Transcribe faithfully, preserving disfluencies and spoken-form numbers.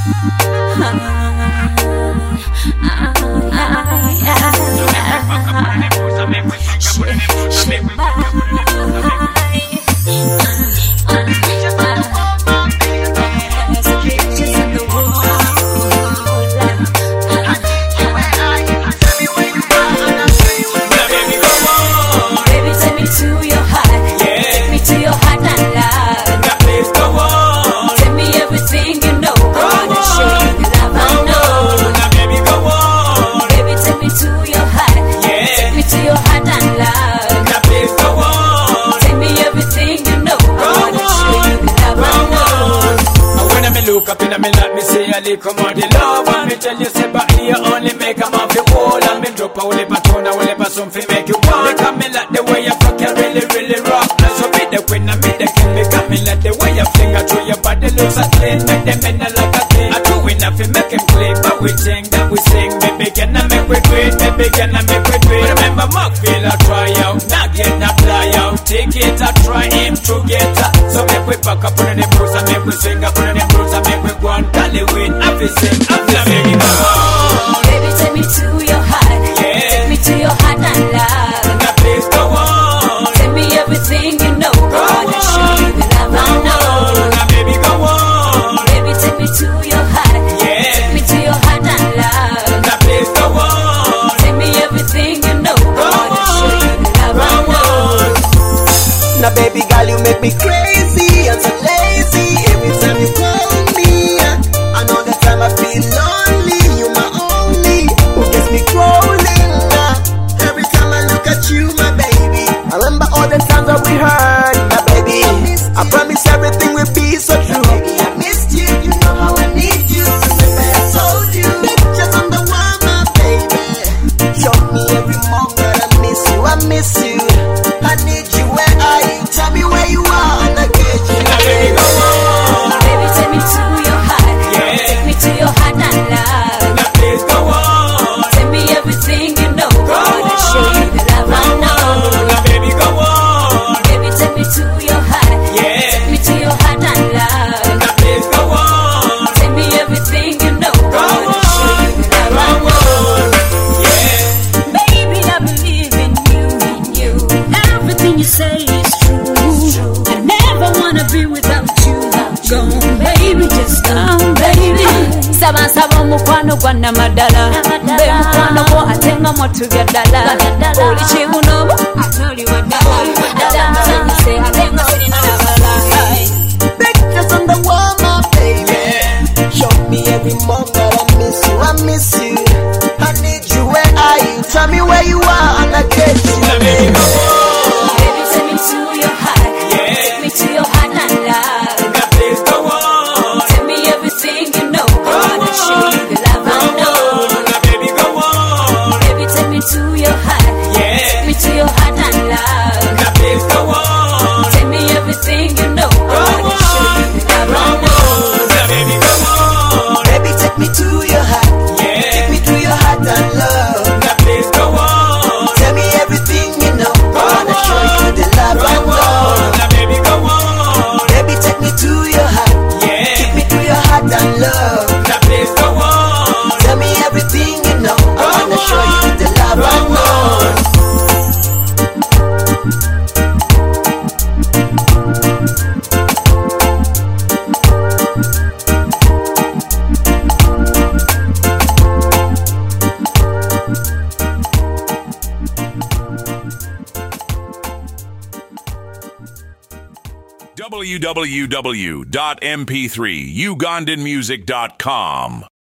Come on, the love, and me tell you, say, but you only make a man feel whole. And me drop a whole heap of tone, a whole heap of something make you want. Because me like the way you fuck, you really, really rock. And so be the queen, and be the king. Because me like the way you finger through your body looks so clean. Make them in like a king. I do enough to make him clean, but we sing that we sing. Baby, can I make we do it? Baby, can I make we do it? Remember, Markville, I try out. Now get that fly out. Take it, I try him to get her. So make we pack up on the bruise, and make we swing up on the bruise, and make we go on Cali with. Baby, take me to your heart. Yeah. Take me to your heart and love. Now please go on. Tell me everything you know. Go on. Show you the love I know. Now baby, go on. Baby, take me to your heart. Yeah. Take me to your heart and love. Now please go on. Tell me everything you know. Go on. Show you the love I know. Now baby girl, you make me crazy and so lazy. Every time you call me, I know that time I feel lonely. You my only, who gets me crawling. uh, Every time I look at you, my baby, I remember all the times that we heard. My baby, I promise everything will be so true. Baby, I missed you, you know how I need you. Remember I told you, pictures on the wall, my baby. Show me every moment I miss you, I miss you. I need you, where are you? Tell me where you are and I get you. Now baby, go on. Baby, take me to your heart. Yeah. Take me to your heart and love. Now please go on. Tell me everything you know. Go on. I show you the love I know. Now baby, go on. Baby, take me to your heart. Yeah. Take me to your heart and love. Now please go on. Tell me everything you know. Go on. I show you the love I know. Yeah. Baby, I believe in you. In you. Everything you say is true. I never wanna be without you. Go on, baby, just come, baby. Saba saba mukwano gwa namadala. Be mukwano gwo ate nga mwatulya ddala. Oli kibuno atoli wadala. Say ate nga sirina nabala. Pictures on the wall, my baby. Show me every moment I miss you, I miss you. I need you, where are you? Tell me where you are and I get you. Now baby, go on. Baby, take me to your heart. Yeah. Take me to your heart and love. Now please go on. Tell me everything you know. I wanna show you the love I know. Now baby, go on. Baby, take me to your heart. Yeah. Take me to your heart and love. Now please go on. Tell me everything you know. I wanna show you the love I know. Now baby, go on. Baby, take me to your heart. Yeah. Take me to your heart and love. Now please go on. Tell me everything you know. I wanna show you the love I know. Now baby, go on. Baby, take me to your heart. Yeah. Take me to your heart and love. Now please go on. Tell me everything you know. I wanna show you the love I know. w w w dot m p three ugandan music dot com